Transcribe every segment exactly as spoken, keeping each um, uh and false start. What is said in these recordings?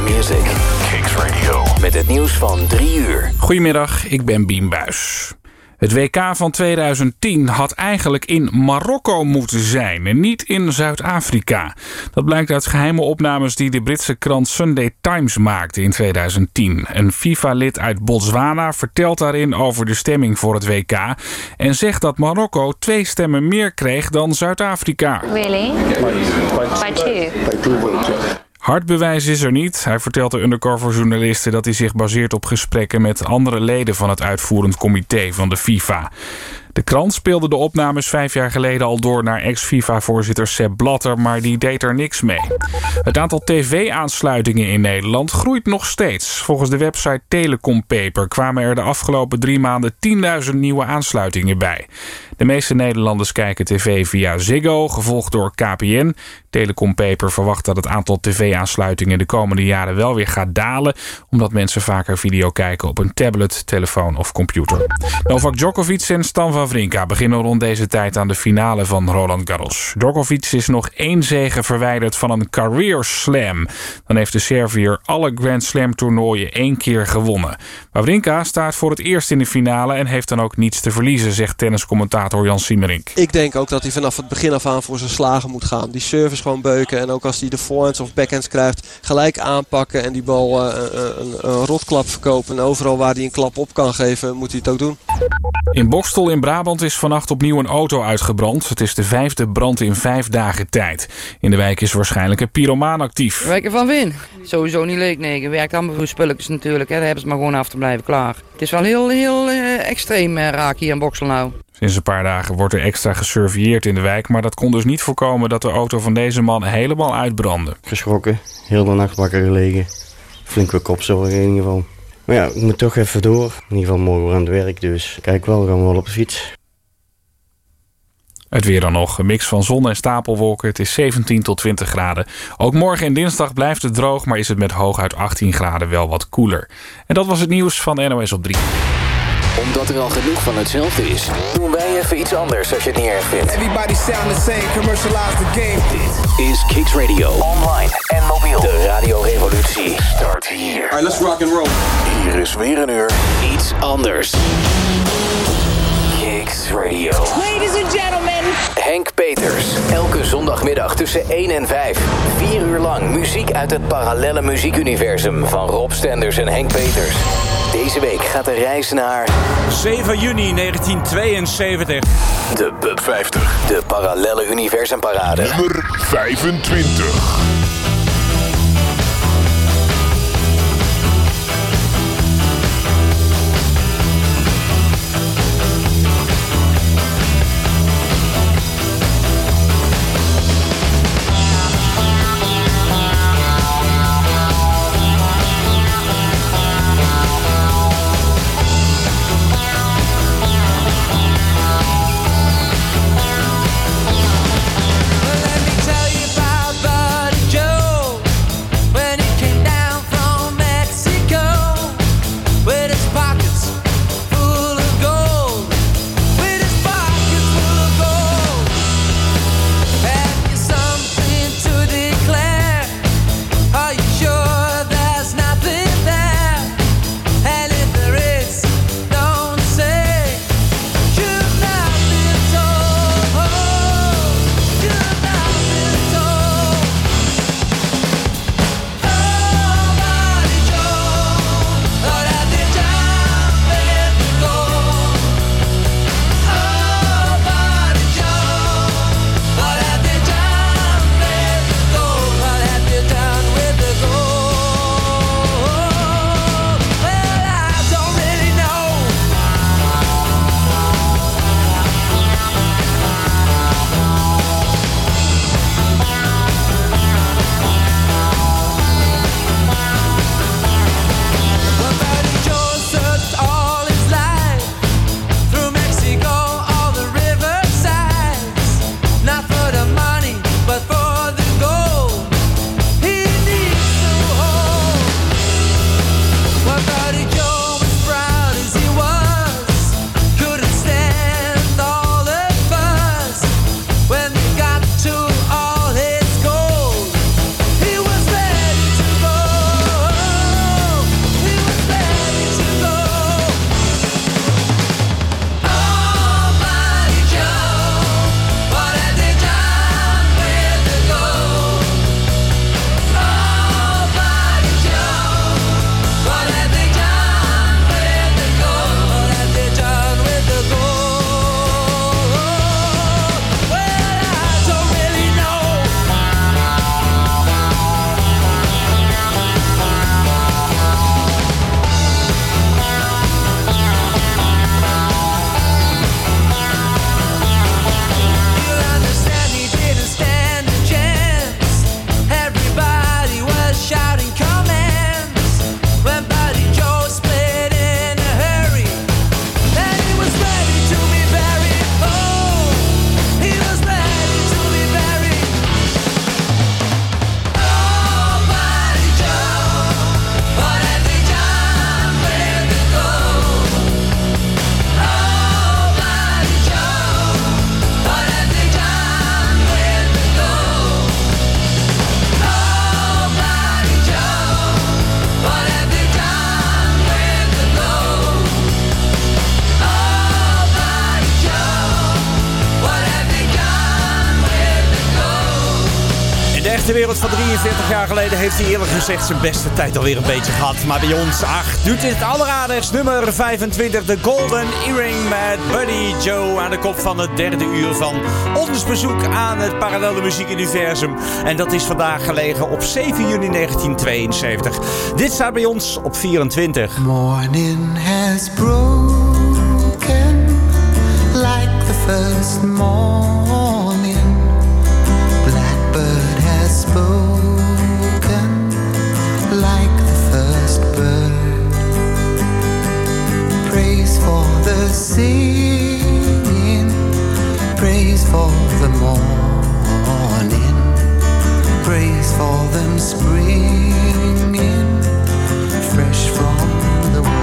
music. Kicks Radio. Met het nieuws van drie uur. Goedemiddag, ik ben Bien Buijs. Het W K van tweeduizend tien had eigenlijk in Marokko moeten zijn en niet in Zuid-Afrika. Dat blijkt uit geheime opnames die de Britse krant Sunday Times maakte in tweeduizend tien. Een FIFA-lid uit Botswana vertelt daarin over de stemming voor het W K en zegt dat Marokko twee stemmen meer kreeg dan Zuid-Afrika. Really? By two? By two votes. Hard bewijs is er niet. Hij vertelt de undercover-journalisten dat hij zich baseert op gesprekken met andere leden van het uitvoerend comité van de FIFA. De krant speelde de opnames vijf jaar geleden al door naar ex-FIFA-voorzitter Sepp Blatter, maar die deed er niks mee. Het aantal tv-aansluitingen in Nederland groeit nog steeds. Volgens de website Telecom Paper kwamen er de afgelopen drie maanden tienduizend nieuwe aansluitingen bij. De meeste Nederlanders kijken tv via Ziggo, gevolgd door K P N. Telecom Paper verwacht dat het aantal tv-aansluitingen de komende jaren wel weer gaat dalen, omdat mensen vaker video kijken op een tablet, telefoon of computer. Novak Djokovic en Stan Wawrinka beginnen rond deze tijd aan de finale van Roland Garros. Djokovic is nog één zege verwijderd van een career slam. Dan heeft de Serviër alle Grand Slam toernooien één keer gewonnen. Wawrinka staat voor het eerst in de finale en heeft dan ook niets te verliezen, zegt tenniscommentator Jan Siemerink. Ik denk ook dat hij vanaf het begin af aan voor zijn slagen moet gaan. Die service gewoon beuken en ook als hij de forehands of backhands krijgt, gelijk aanpakken en die bal uh, een, een, een rotklap verkopen. En overal waar hij een klap op kan geven, moet hij het ook doen. In Bokstel in Brabant is vannacht opnieuw een auto uitgebrand. Het is de vijfde brand in vijf dagen tijd. In de wijk is waarschijnlijk een pyromaan actief. We werken van win. Sowieso niet leuk, nee. Je werkt allemaal voor spulletjes natuurlijk. Hè. Daar hebben ze maar gewoon af te blijven klaar. Het is wel heel, heel uh, extreem uh, raak hier in Bokstel nou. Sinds een paar dagen wordt er extra gesurveilleerd in de wijk, maar dat kon dus niet voorkomen dat de auto van deze man helemaal uitbrandde. Geschrokken, heel de nacht wakker gelegen. Flink wat kopzorgen in ieder geval. Maar ja, ik moet toch even door. In ieder geval morgen weer aan het werk, dus kijk wel, gaan we wel op de fiets. Het weer dan nog. Een mix van zon en stapelwolken. Het is zeventien tot twintig graden. Ook morgen en dinsdag blijft het droog, maar is het met hooguit achttien graden wel wat koeler. En dat was het nieuws van N O S op drie. Omdat er al genoeg van hetzelfde is, doen wij even iets anders als je het niet erg vindt. Everybody sound the same, commercialize the game. Dit is Kicks Radio. Online en mobiel. De radiorevolutie start hier. Alright, let's rock and roll. Hier is weer een uur iets anders. Kicks Radio. Ladies and gentlemen. Henk Peters. Elke zondagmiddag tussen één en vijf. Vier uur lang muziek uit het parallelle muziekuniversum van Rob Stenders en Henk Peters. Deze week gaat de reis naar zeven juni negentien tweeënzeventig. De B U B vijftig. De parallelle universumparade. Nummer vijfentwintig. Let me tell you about Buddy de wereld van drieënveertig jaar geleden heeft hij eerlijk gezegd zijn beste tijd alweer een beetje gehad. Maar bij ons, ach, doet dit het alleraardigst. Nummer vijfentwintig, de Golden Earring met Buddy Joe aan de kop van het derde uur van ons bezoek aan het parallelle muziekuniversum. En dat is vandaag gelegen op zeven juni negentien tweeënzeventig. Dit staat bij ons op vierentwintig. Morning has broken like the first morning. Blackbird has spoken like the first bird. Praise for the singing, praise for the morning, praise for them springing fresh from the world.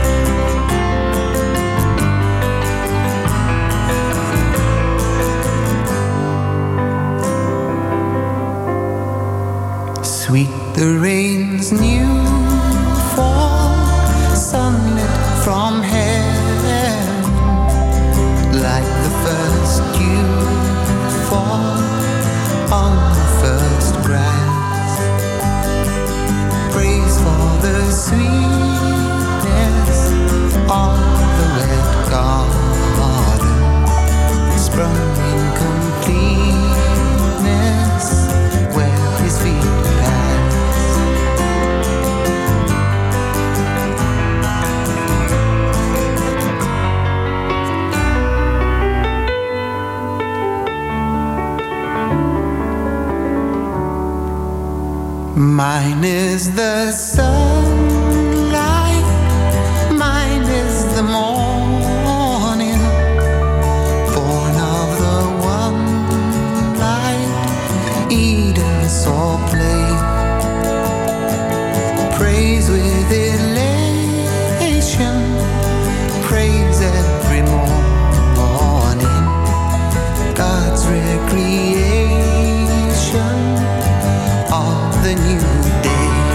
Sweet the rain's new fall, sunlit from heaven, like the first dew fall on the first grass. Praise for the sweetness of the wet garden, sprung in completeness where his feet mine is the sunlight, mine is the morning, born of the one light Eden saw play. Praise with elation, praise every morning, God's recreation of the new day.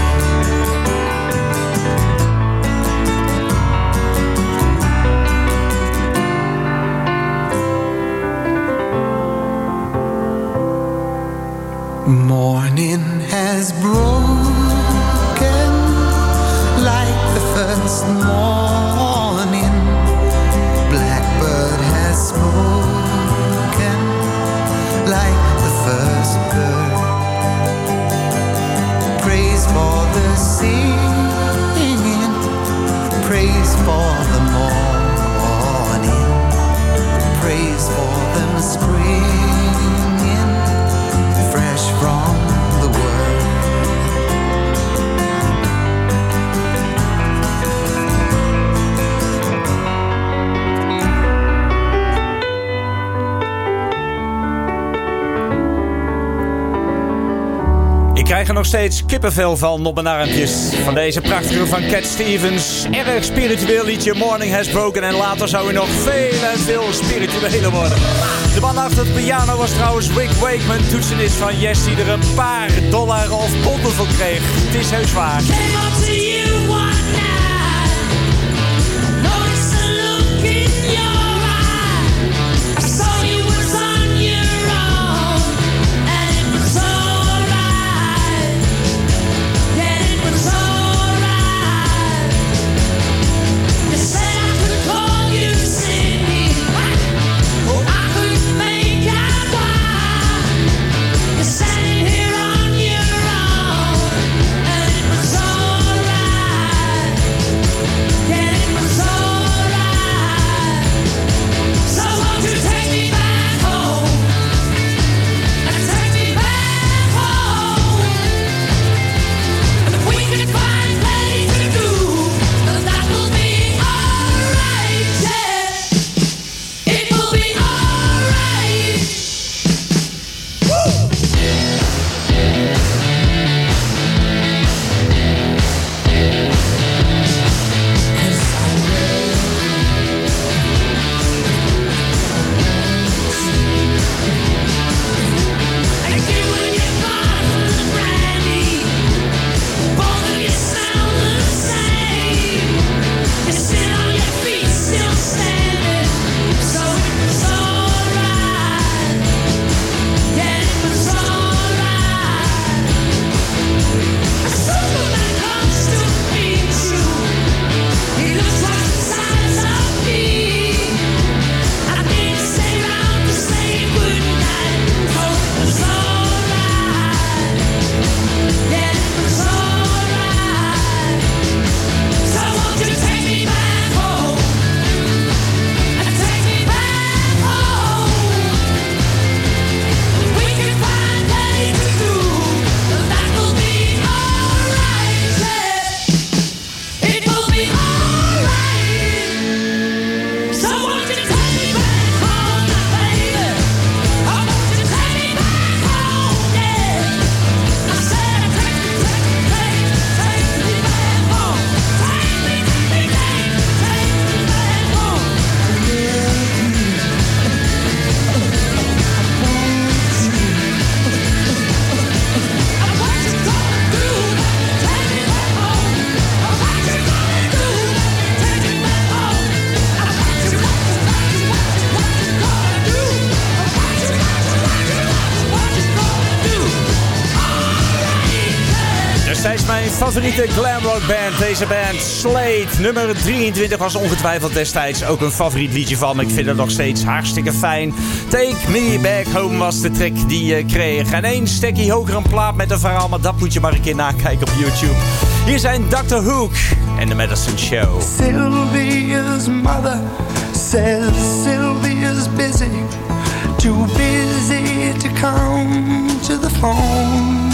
Morning has broken like the first morning. Blackbird has spoken like the first bird. Praise for the singing, praise for the morning, praise for them springing fresh from the world. Ik krijg er nog steeds kippenvel van op mijn armpjes. Van deze prachtige van Cat Stevens. Erg spiritueel liedje, Morning Has Broken. En later zou hij nog veel en veel spiritueler worden. De man achter het piano was trouwens Rick Wakeman, toetsenist van Yes, die er een paar dollar of ponden voor kreeg. Het is heus waar. Here on your own, and it was alright. Zij is mijn favoriete glamrock band. Deze band, Slade. Nummer drieëntwintig was ongetwijfeld destijds ook een favoriet liedje van me. Ik vind het nog steeds hartstikke fijn. Take Me Back Home was de track die je kreeg. En één stekkie hoger een plaat met een verhaal, maar dat moet je maar een keer nakijken op YouTube. Hier zijn doctor Hook en The Medicine Show. Sylvia's mother says Sylvia's busy, too busy to come to the phone.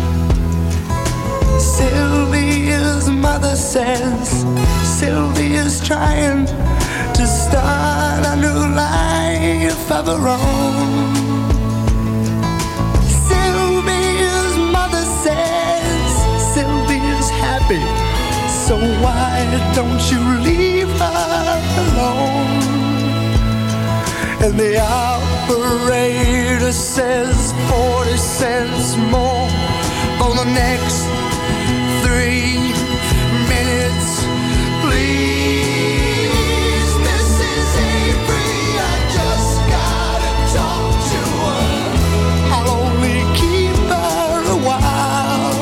Sylvia's mother says Sylvia's trying to start a new life of her own. Sylvia's mother says Sylvia's happy, so why don't you leave her alone? And the operator says forty cents more for the next three minutes, please. Missus Avery, I just gotta talk to her. I'll only keep her a while.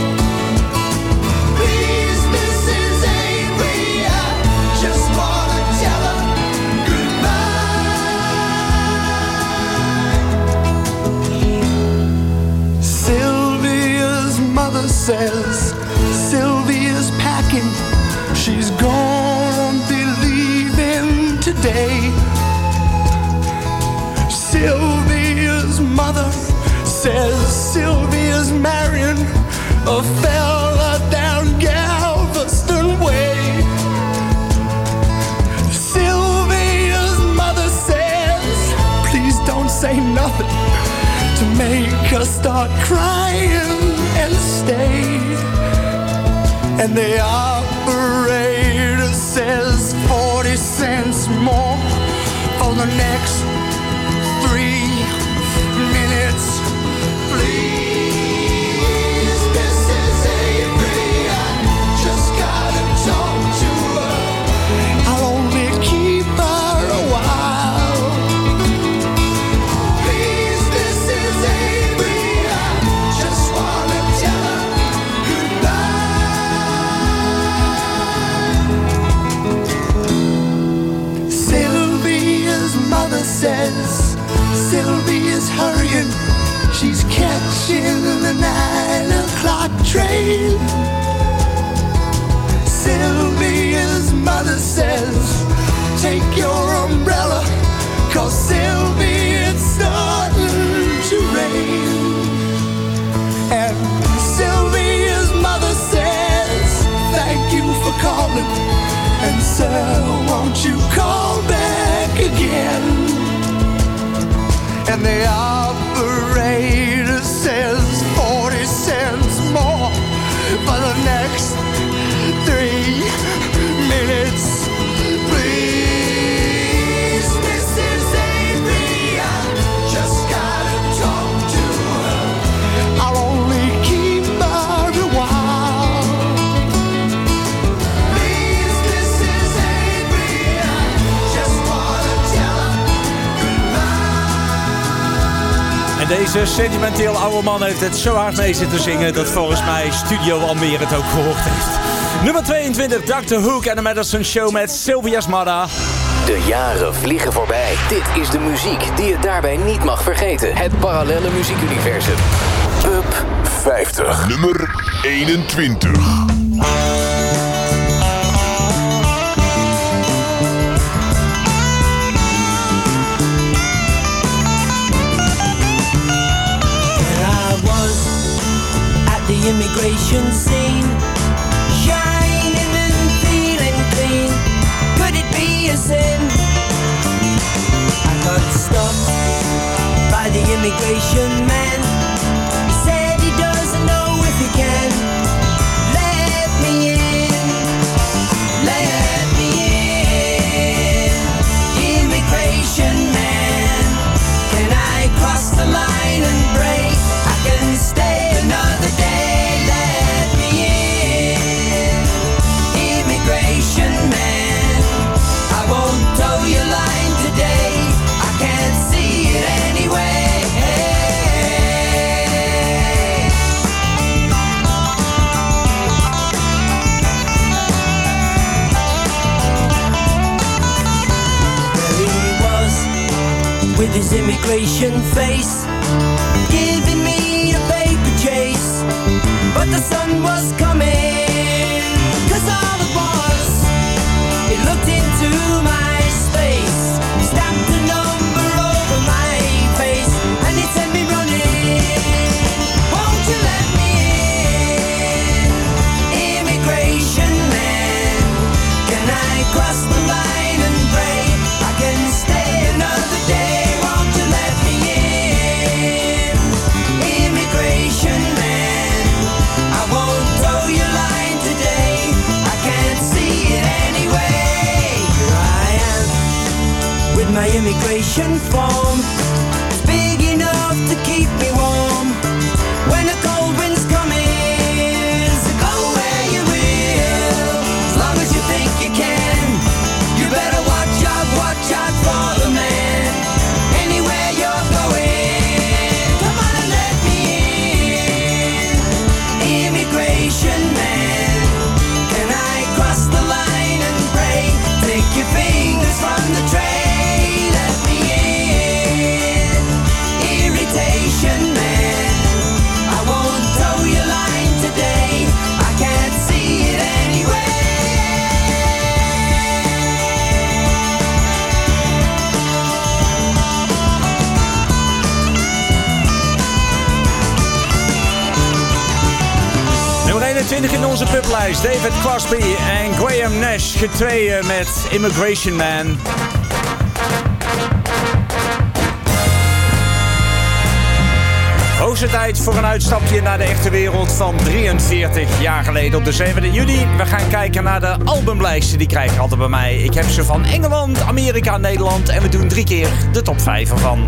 Please, Missus Avery, I just wanna tell her goodbye. Sylvia's mother says Sylvia's packing, she's gonna be leaving today. Sylvia's mother says Sylvia's marrying a fella down Galveston Way. Sylvia's mother says, please don't say nothing to make her start crying and stay. And the operator says forty cents more for the next three minutes, please. Missus Avery, I just gotta talk to her. I'll only keep her a while. Please, Missus Avery, I just wanna tell her goodbye. Sylvia's mother says Sylvia's hurrying, she's catching the nine o'clock train. Sylvia's mother says take your umbrella, 'cause Sylvia, it's starting to rain. And Sylvia's mother says thank you for calling, and sir, won't you call back again? And the operator says forty cents more for the next three minutes, please. Missus Avery, I just gotta talk to her. I'll only keep her a while. Please, Missus Avery, I just wanna tell her goodbye. En deze sentimenteel oude man heeft het zo hard mee zitten zingen dat volgens mij Studio Almere het ook gehoord heeft. Nummer tweeëntwintig, doctor Hook en The Medicine Show met Sylvia's mother. De jaren vliegen voorbij. Dit is de muziek die je daarbij niet mag vergeten. Het parallelle muziekuniversum. Up vijftig. Nummer eenentwintig. The immigration scene, shining and feeling clean. Could it be a sin? I got stopped by the immigration man. He said he doesn't know if he can let me in, let me in. Immigration man, can I cross the line and break? I can stay another day. Line today, I can't see it anyway. immigration face, giving me a paper chase. But the sun was coming, cause all it was, it looked into my space, stamped a number over my face, and it sent me running. Won't you let me in, immigration man? Can I cross the line and pray I can stay another day? Won't you let me in, immigration man? I won't throw your line today, I can't see it anyway. Here I am, with my immigration form, it's big enough to keep me warm. When a cold wind's coming, so go where you will, as long as you think you can. You better watch out, watch out for the man, anywhere you're going. Come on and let me in, immigration man. Can I cross the line and pray? Take your fingers from the tray, let me in, irritation man. I won't throw your line today, I can't see it anyway. Nummer eenentwintig in onze publijst. David Crosby en Graham Nash, getweeën met Immigration Man. Hoogste tijd voor een uitstapje naar de echte wereld van drieënveertig jaar geleden op de zevende juli. We gaan kijken naar de albumlijsten, die krijg je altijd bij mij. Ik heb ze van Engeland, Amerika, Nederland en we doen drie keer de top vijf ervan.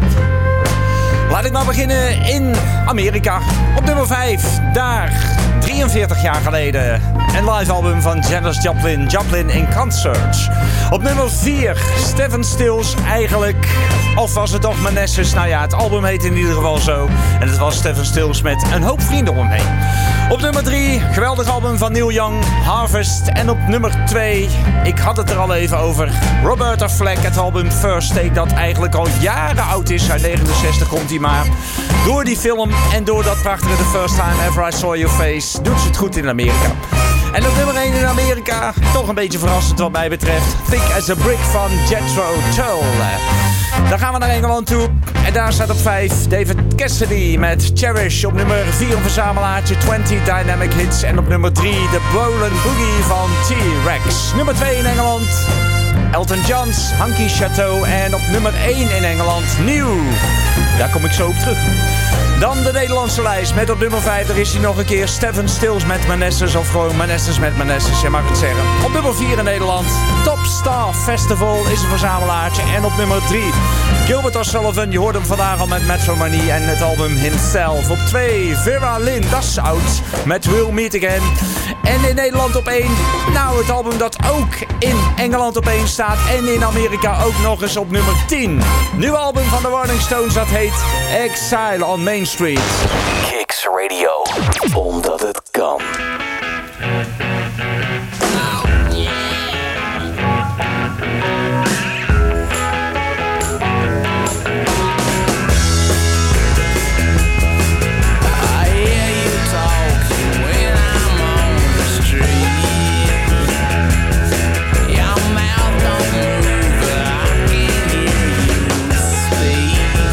Laat ik maar beginnen in Amerika. Op nummer vijf, daar, drieënveertig jaar geleden. Een live album van Janis Joplin, Joplin in Concert. Op nummer vier, Stephen Stills eigenlijk. Of was het toch Manassas? Nou ja, het album heet in ieder geval zo. En het was Stephen Stills met een hoop vrienden om hem heen. Op nummer drie, geweldig album van Neil Young, Harvest. En op nummer twee, ik had het er al even over, Roberta Flack, het album First Take, dat eigenlijk al jaren oud is. Uit negenenzestig komt hij maar. Door die film en door dat prachtige The First Time Ever I Saw Your Face doet ze het goed in Amerika. En op nummer één in Amerika, toch een beetje verrassend wat mij betreft, Thick as a Brick van Jethro Tull. Dan gaan we naar Engeland toe. En daar staat op vijf David Cassidy met Cherish. Op nummer vier een verzamelaartje twintig Dynamic Hits. En op nummer drie de Bowlen Boogie van T-Rex. Nummer twee in Engeland, Elton John's Hunky Chateau. En op nummer één in Engeland, nieuw. Daar kom ik zo op terug. Dan de Nederlandse lijst met op nummer vijf, daar is hij nog een keer, Stephen Stills met Manassas, of gewoon Manassas met Manassas, je mag het zeggen. Op nummer vier in Nederland, Top Star Festival is een verzamelaartje. En op nummer drie, Gilbert O'Sullivan, je hoort hem vandaag al met Metro Money en het album Himself. Op twee, Vera Lynn, dat is oud, met We'll Meet Again. En in Nederland op één, nou het album dat ook in Engeland op één staat en in Amerika ook nog eens op nummer tien. Nieuw album van de Rolling Stones, dat heet Exile on Main Street. Kicks Radio, omdat het kan.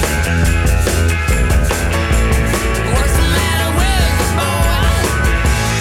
What's the matter with the boy?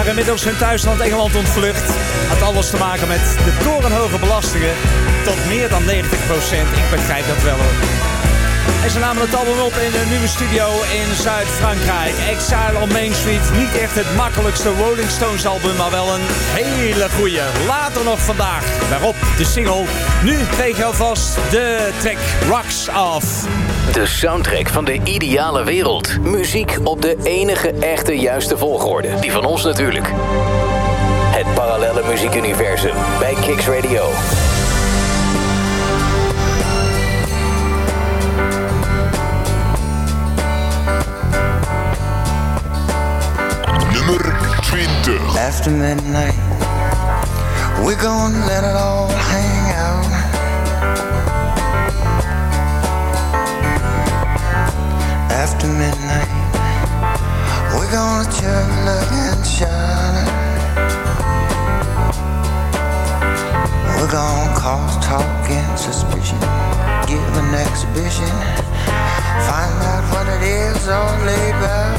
maar inmiddels hun thuisland Engeland ontvlucht. Had alles te maken met de torenhoge belastingen tot meer dan negentig procent. Ik begrijp dat wel hoor. En ze namen het album op in een nieuwe studio in Zuid-Frankrijk. Exile on Main Street. Niet echt het makkelijkste Rolling Stones album, maar wel een hele goeie. Later nog vandaag. Daarop de single. Nu kreeg je alvast de track Rocks Off. De soundtrack van de ideale wereld. Muziek op de enige echte juiste volgorde. Die van ons natuurlijk. Het parallelle muziekuniversum bij Kicks Radio. Nummer twintig. After midnight, we're gonna let it all hang out. After midnight, we're gonna chug, look and shine. We're gonna cause talk and suspicion, give an exhibition, find out what it is all about.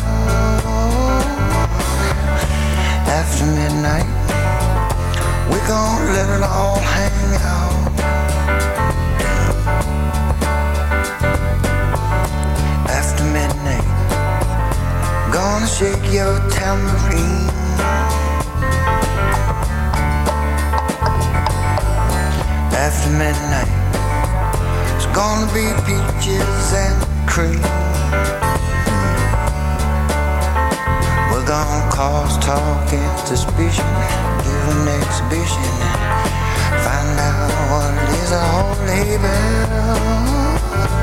After midnight, we're gonna let it all hang out. After midnight, gonna shake your tambourine. After midnight, it's gonna be peaches and cream. We're gonna cause talk and suspicion, give an exhibition, find out what it is all about.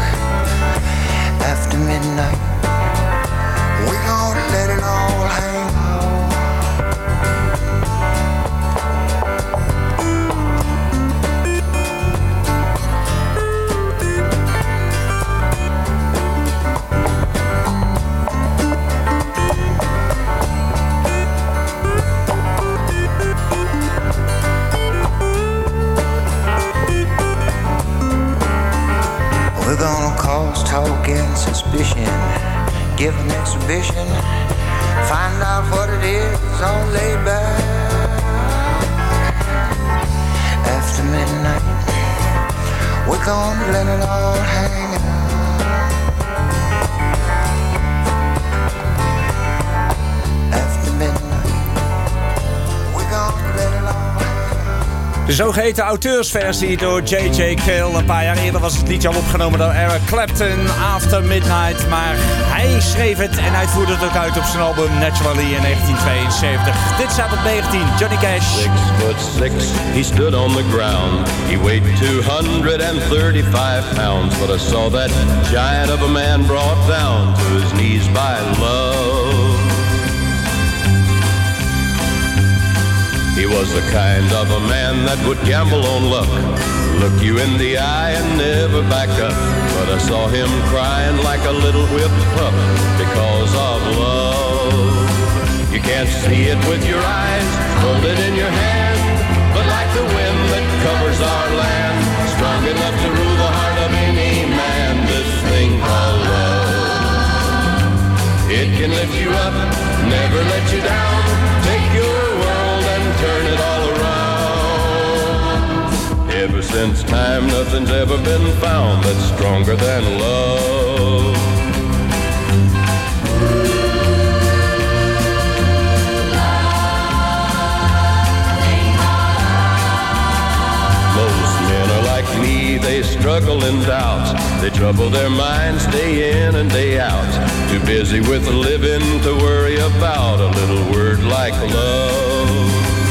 After midnight, we're gonna let it all hang out. We're gonna cause talk and suspicion, give an exhibition, find out what it is all laid back. After midnight, we're gonna let it all hang out. After midnight, we're gonna let it all. De zogeheten auteursversie door J J Cale. Een paar jaar eerder was het liedje al opgenomen door Eric Clapton, After Midnight. Maar hij schreef het en hij voerde het ook uit op zijn album Naturally in negentien tweeënzeventig. Dit staat op negentien, Johnny Cash. Six foot six, he stood on the ground. He weighed two hundred thirty-five pounds. But I saw that giant of a man brought down to his knees by love. He was the kind of a man that would gamble on luck, look you in the eye and never back up. But I saw him crying like a little whipped pup because of love. You can't see it with your eyes, hold it in your hand, but like the wind that covers our land, strong enough to rule the heart of any man, this thing called love. It can lift you up, never let you down, take your world and turn it all around. Ever since time, nothing's ever been found that's stronger than love. Most men are like me, they struggle in doubt. They trouble their minds day in and day out. Too busy with living to worry about a little word like love.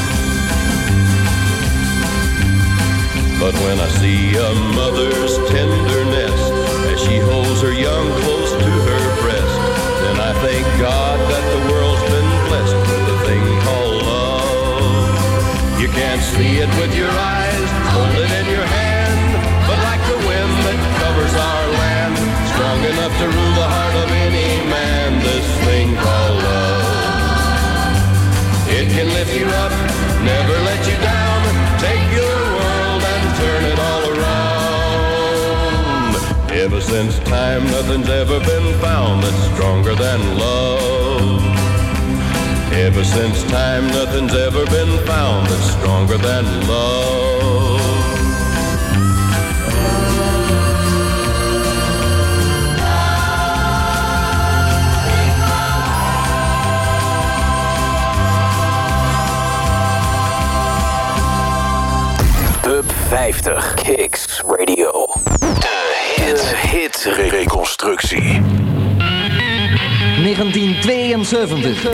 But when I see a mother's tenderness as she holds her young close to her breast, then I thank God that the world's been blessed with a thing called love. You can't see it with your eyes, hold it in your hand, but like the wind that covers our land, strong enough to rule the heart of any man, this thing called love. It can lift you up, never let you down, take your world and turn it all around. Ever since time, nothing's ever been found that's stronger than love. Ever since time, nothing's ever been found that's stronger than love. Top vijftig Kicks Radio. De hit, hit reconstructie. negentien tweeënzeventig.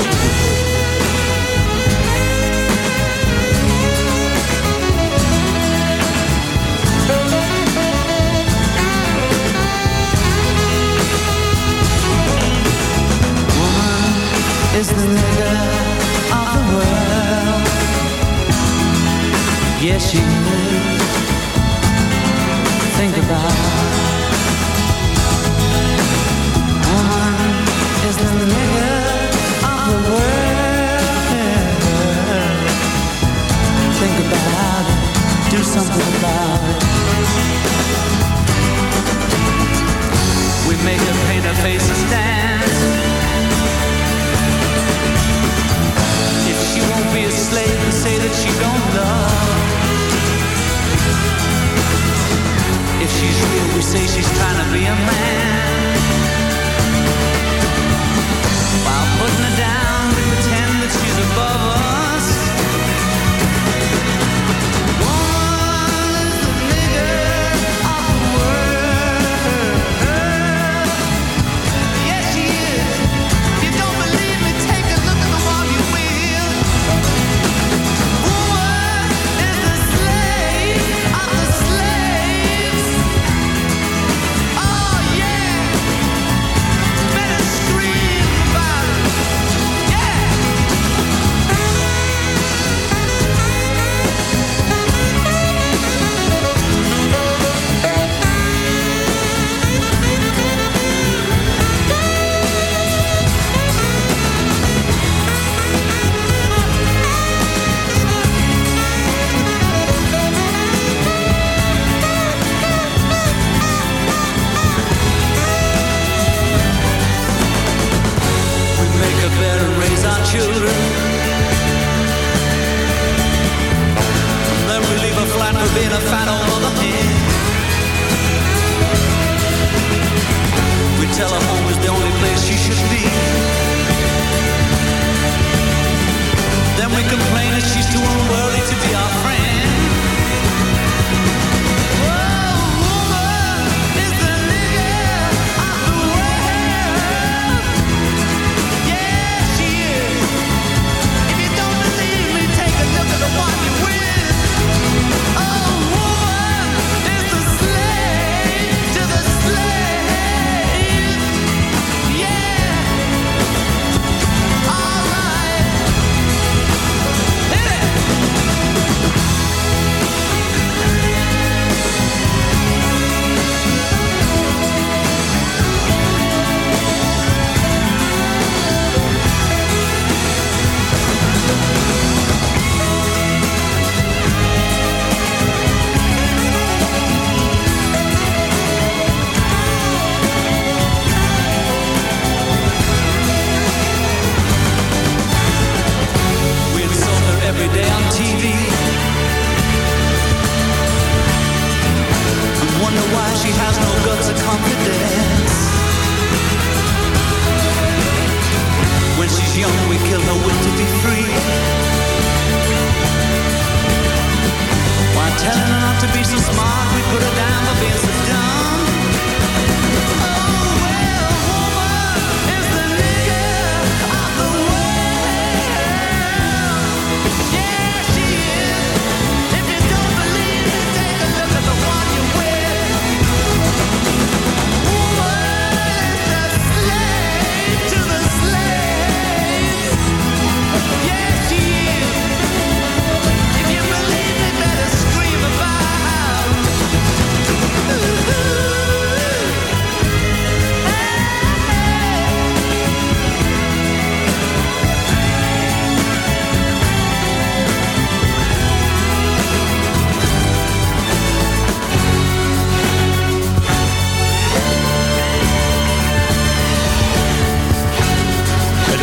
Is the nigger of the world. Yes, she is. Think about it. Woman is the nigger of the world. Think about it. Do something about it. We make her paint her face and dance. She won't be a slave and say that she don't love. If she's real, we say she's trying to be a man. While putting her down, we pretend that she's above us. Woman is the nigger of the world. Yes, she is. If you don't believe me, take a look at the one you will. Woman is the slave of the slaves. Oh yeah, better scream about it. Yeah. We make her better raise our children. Then we leave her flat for being a fat old mother hen. We tell her home is the only place she should be. Then we complain that she's too unworthy to be our friend. Oh, woman is the nigger of the world. Yeah, she is. If you don't believe me, take a look at the one you with. Oh, woman is the slave to the slave. Yeah. All right. Hit it.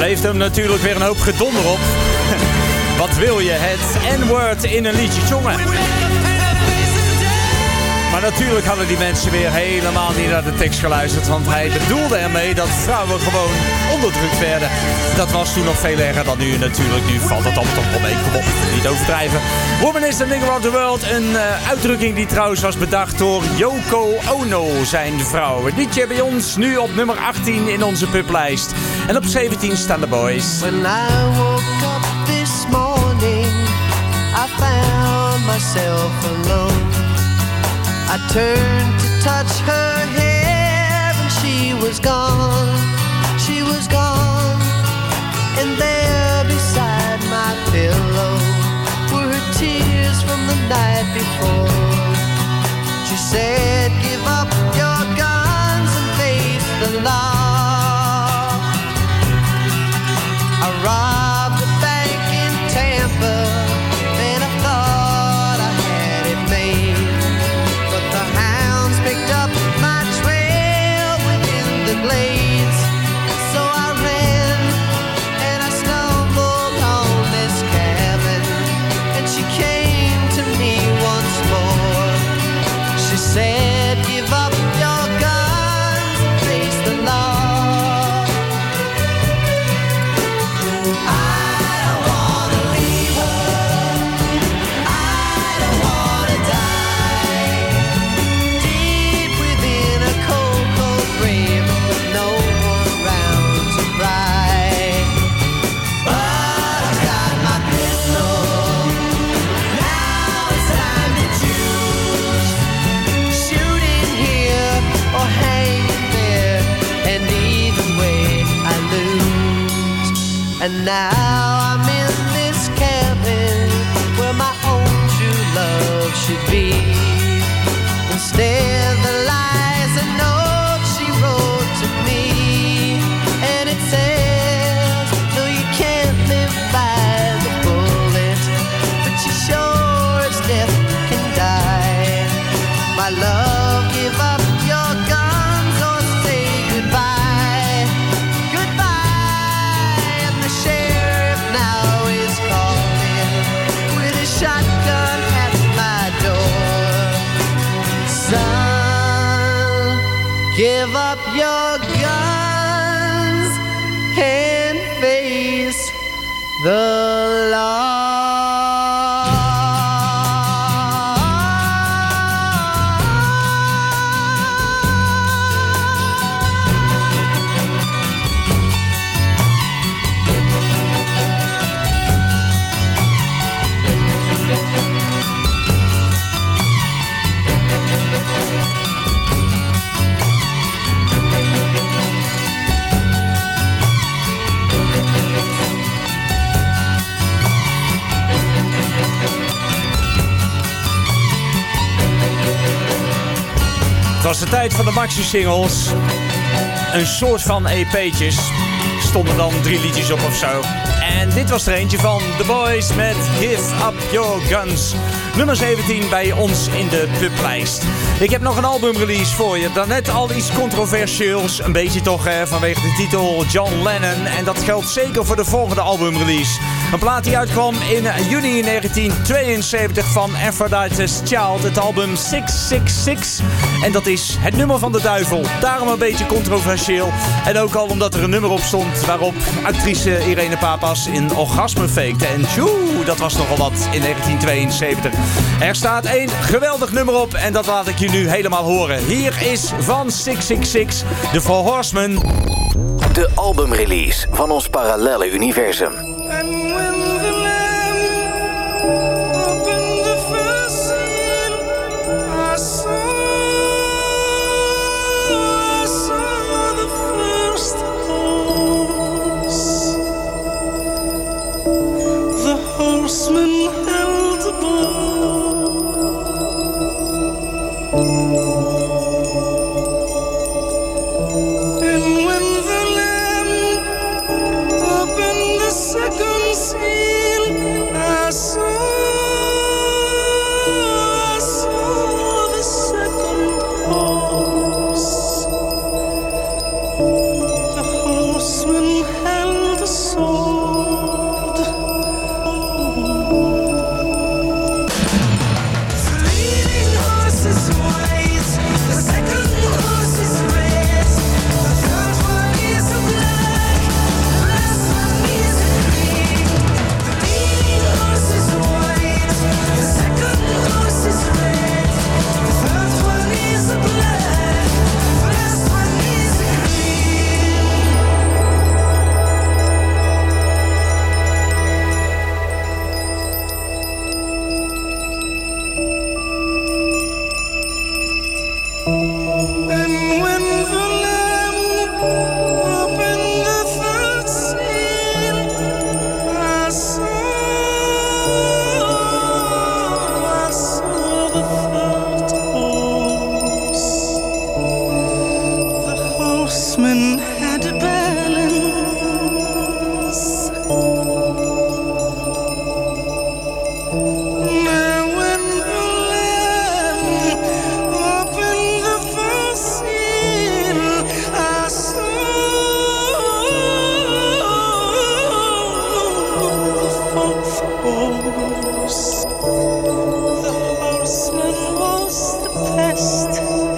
Leeft hem natuurlijk weer een hoop gedonder op. Wat wil je? Het N-word in een liedje jongen. Maar natuurlijk hadden die mensen weer helemaal niet naar de tekst geluisterd. Want hij bedoelde ermee dat vrouwen gewoon onderdrukt werden. Dat was toen nog veel erger dan nu natuurlijk. Nu valt het allemaal toch wel mee. Kom op, niet overdrijven. Woman is the nigger of the world. Een uh, uitdrukking die trouwens was bedacht door Yoko Ono, zijn vrouw. Het liedje bij ons nu op nummer achttien in onze publijst. En op zeventien staan de Boys. When I woke up this morning, I found myself alone. I turned to touch her hair and she was gone, she was gone. And there beside my pillow were her tears from the night before. She said, give up your guns and face the law. I robbed a bank in Tampa and I thought I had it made. Picked up my trail within the glades. So I ran and I stumbled on this cabin. And she came to me once more. She said, give up your guns and face the law. I don't wanna leave her. I don't wanna die. And now I'm in this cabin where my own true love should be. Instead there lies a note she wrote to me. And it says, no, you can't live by the bullet, but you sure as death can die. My love, give up your guns or say goodbye. Goodbye. And the sheriff now is calling with a shotgun at my door. Son, give up your guns and face the law. Het was de tijd van de maxi-singles. Een soort van E P'tjes. Stonden dan drie liedjes op of zo. En dit was er eentje van The Boys met Give Up Your Guns. Nummer zeventien bij ons in de publijst. Ik heb nog een albumrelease voor je. Daarnet al iets controversieels. Een beetje toch hè, vanwege de titel John Lennon. En dat geldt zeker voor de volgende albumrelease. Een plaat die uitkwam in juni negentien tweeënzeventig van Aphrodite's Child. Het album zes zes zes. En dat is het nummer van de duivel. Daarom een beetje controversieel. En ook al omdat er een nummer op stond waarop actrice Irene Papas in orgasme fakte. En tjoe, dat was nogal wat in negentien tweeënzeventig. Er staat één geweldig nummer op en dat laat ik je nu helemaal horen. Hier is van zes zes zes, The Four Horsemen. De albumrelease van ons parallelle universum. And when the lamb opened the first seal, I saw, I saw the first horse. The horseman held the bow. And when the lamb opened the second seal, I saw, I saw the had to balance. Now when the lamb opened the first sin, I saw the fourth horse. The horseman was the best.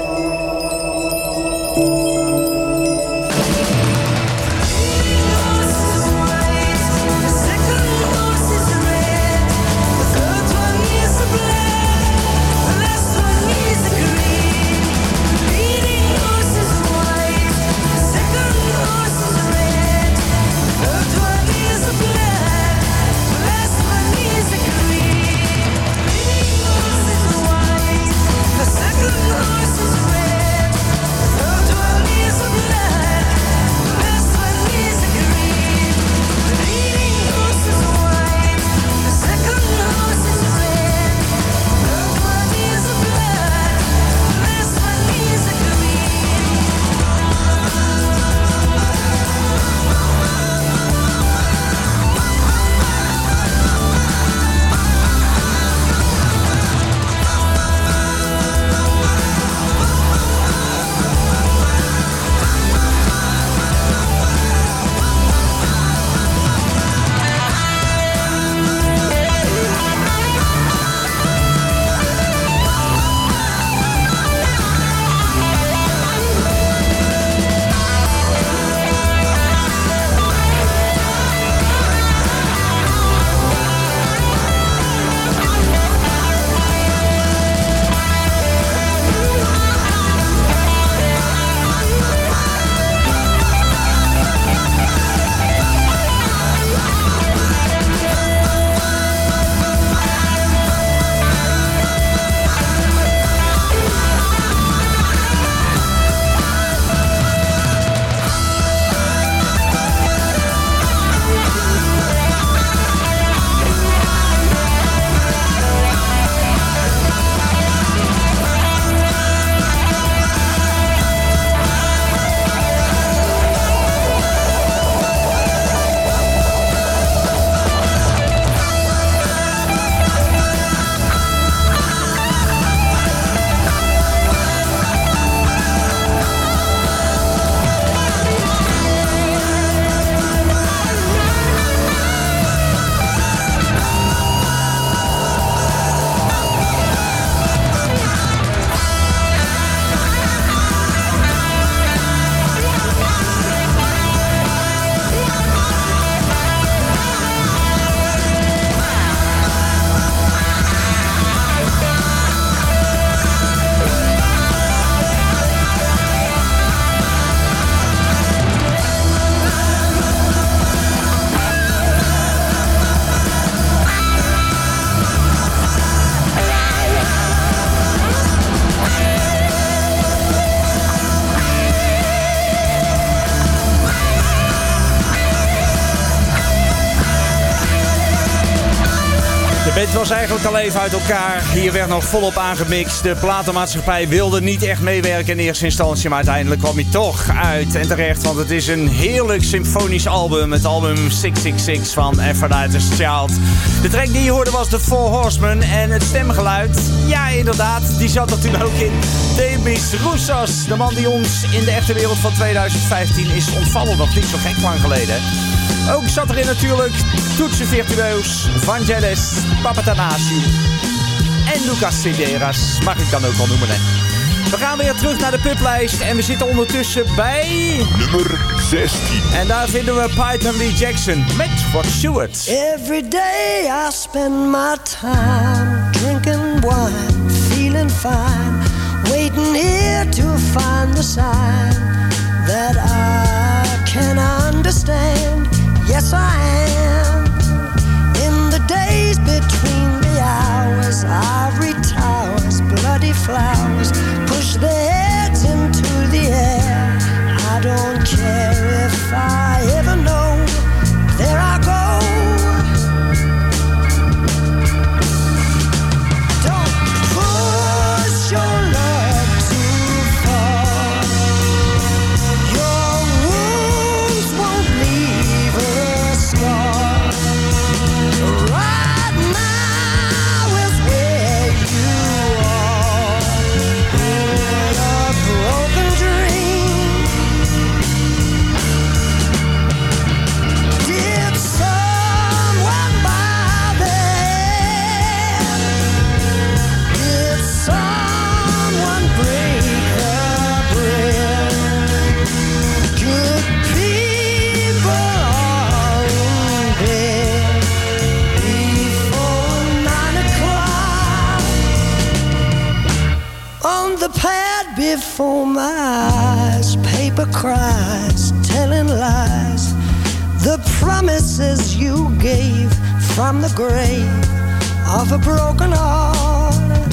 Het was eigenlijk al even uit elkaar. Hier werd nog volop aangemixt. De platenmaatschappij wilde niet echt meewerken in eerste instantie. Maar uiteindelijk kwam hij toch uit. En terecht, want het is een heerlijk symfonisch album. Het album zes zes zes van Aphrodite's Child. De track die je hoorde was The Four Horsemen. En het stemgeluid, ja inderdaad, die zat er toen ook in. Demis Roussos, de man die ons in de echte wereld van tweeduizend vijftien is ontvallen. Nog niet zo gek lang geleden. Ook zat erin natuurlijk toetsenvirtueus Vangelis Papatanasiou en Lucas Sideras, mag ik dan ook wel noemen. Hè. We gaan weer terug naar de publijst en we zitten ondertussen bij... nummer zestien. En daar vinden we Python Lee Jackson met Rod Stewart. Every day I spend my time drinking wine, feeling fine, waiting here to find the sign that I can understand. Yes, I am. In the days between the hours, ivory towers, bloody flowers push their heads into the air. I don't care if I ever know. There I go. Don't push your love too far. You're before my eyes, paper cries, telling lies. The promises you gave from the grave of a broken heart.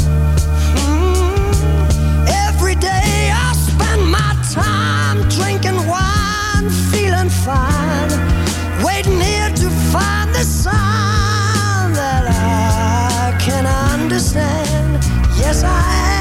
Mm. Every day I spend my time drinking wine, feeling fine, waiting here to find the sign that I can understand. Yes, I am.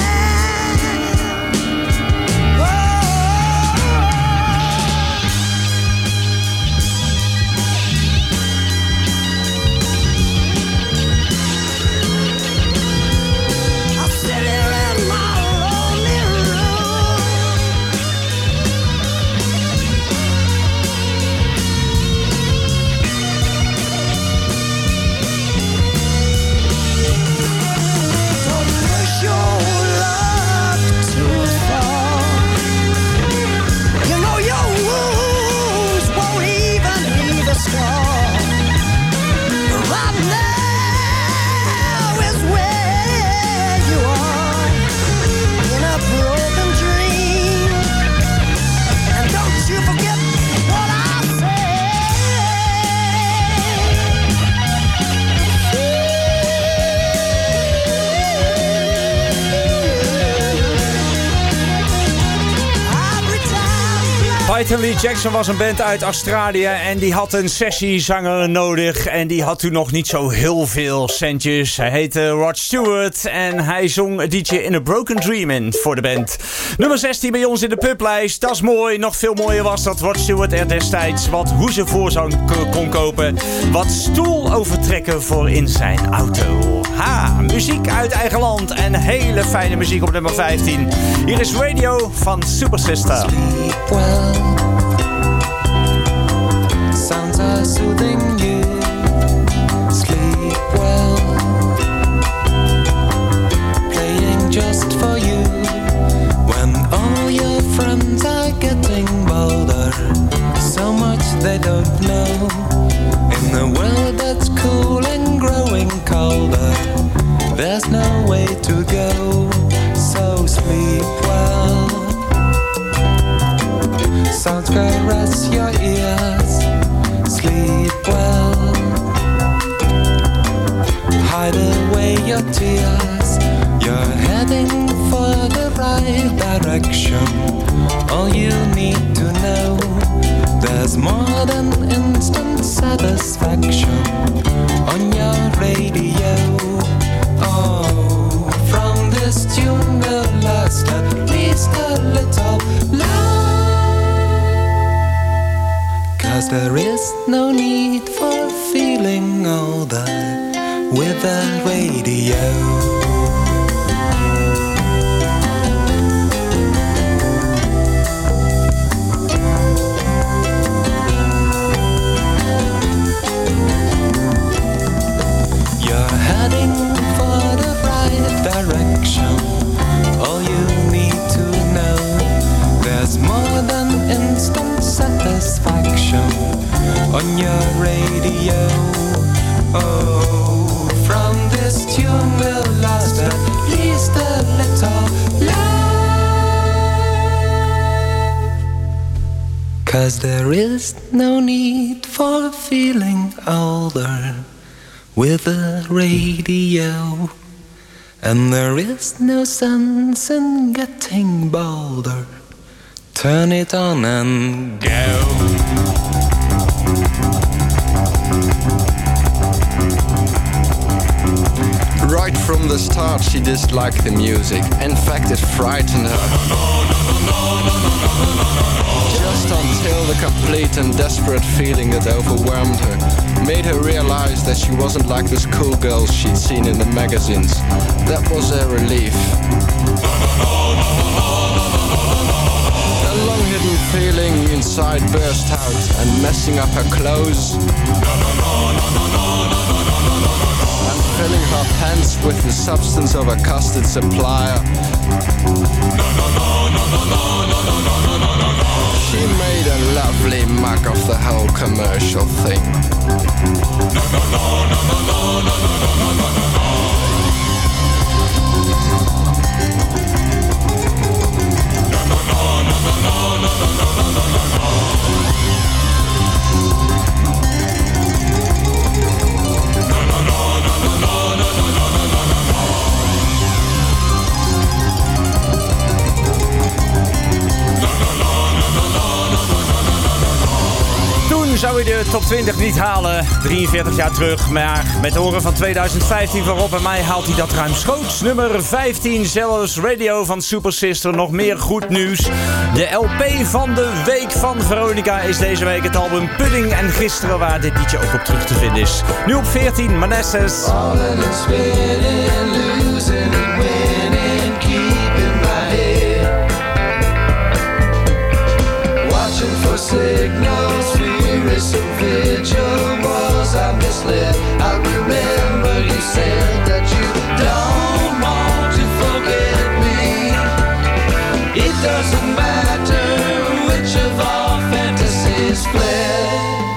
Python Lee Jackson was een band uit Australië en die had een sessiezanger nodig. En die had toen nog niet zo heel veel centjes. Hij heette Rod Stewart en hij zong een liedje in A Broken Dream in voor de band. Nummer zestien bij ons in de publijst. Dat is mooi. Nog veel mooier was dat Rod Stewart er destijds wat hoezen voor zou kon kopen. Wat stoel overtrekken voor in zijn auto. Ha, muziek uit eigen land en hele fijne muziek op nummer vijftien. Hier is Radio van Super Sister. Sleep well. Sounds are soothing you. Sleep well. Playing just for you. When all your friends are getting bolder, so much they don't know. In a world that's cool and growing colder, there's no way to go. So sleep well. Sounds caress your ears. Sleep well. Hide away your tears. You're heading for the right direction. All you need to know, there's more than instant satisfaction on your radio. Oh, from this tune will last at least a little longer. 'Cause there is no need for feeling older with the radio. Heading for the right direction. All you need to know, there's more than instant satisfaction on your radio. Oh, from this tune will last at least a little longer. 'Cause there is no need for feeling older with a radio, and there is no sense in getting bolder. Turn it on and go. Right from the start she disliked the music. In fact, it frightened her. Just until the complete and desperate feeling that overwhelmed her made her realize that she wasn't like the schoolgirls she'd seen in the magazines. That was a relief. A long-hidden feeling inside burst out, and messing up her clothes and filling her pants with the substance of a custard supplier. She made a lovely mug of the whole commercial thing. Zou je de top twintig niet halen, drieënveertig jaar terug. Maar met de horen van tweeduizend vijftien van Rob en mij haalt hij dat ruimschoots. Nummer vijftien, zelfs Radio van Super Sister. Nog meer goed nieuws. De L P van de week van Veronica is deze week het album Pudding. En gisteren waar dit liedje ook op terug te vinden is. Nu op veertien, Manesses. Falling and spinning, losing and winning, keeping my head. Watching for signals, fear is so vigil. Was I misled? I remember you said that you don't want to forget me. It doesn't matter which of our fantasies fled.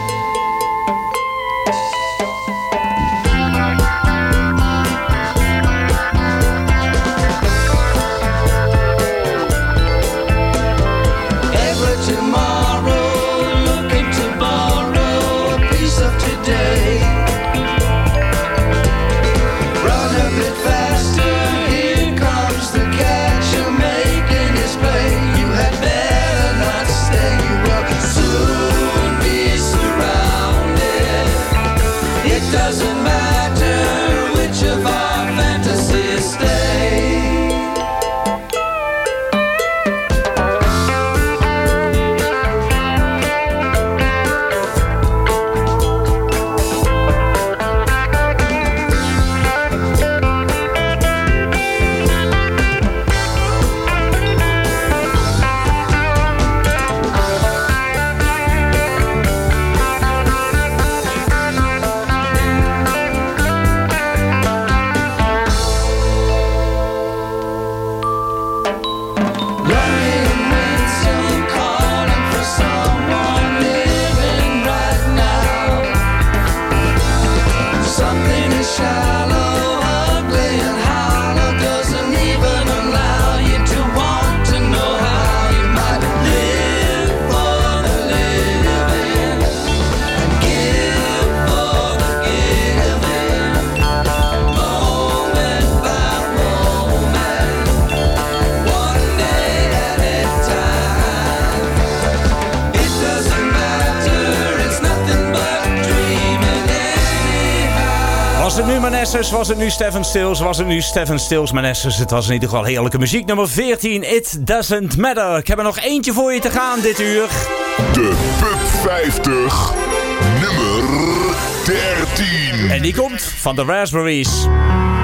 Was het nu Stephen Stills, was het nu Stephen Stills, Manesses. Het was in ieder geval heerlijke muziek. Nummer veertien, It Doesn't Matter. Ik heb er nog eentje voor je te gaan dit uur. De Pub vijftig, nummer dertien. En die komt van de Raspberries.